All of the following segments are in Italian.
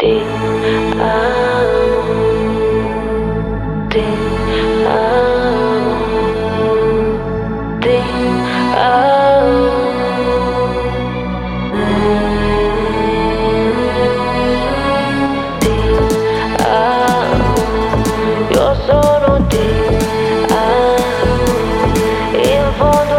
Ti amo, ti amo, ti amo. Ti amo, io solo ti amo, in fondo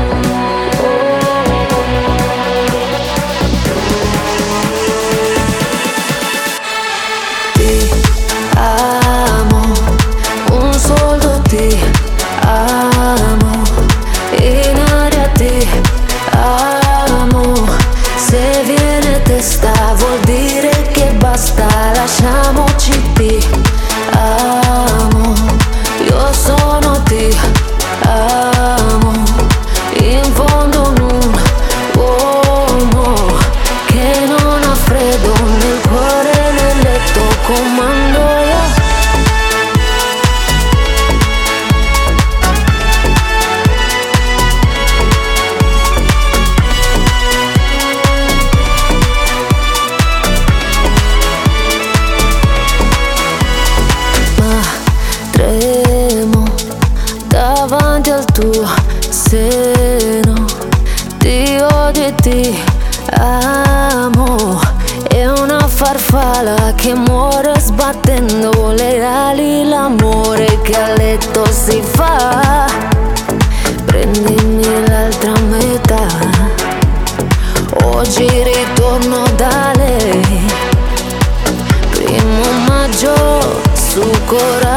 ti amo, un soldo ti amo, in aria ti amo. Se viene testa vuol dire che basta, lasciamoci ti amo, io sono ti amo, in fondo un uomo che non ha freddo nel cuore, nel letto comando io. Ma tremo davanti al tuo seno, ti odio e ti amo. È una farfalla che muore sbattendo le ali, l'amore che a letto si fa. Prendimi l'altra metà, oggi ritorno da lei. 1° maggio su coraggio.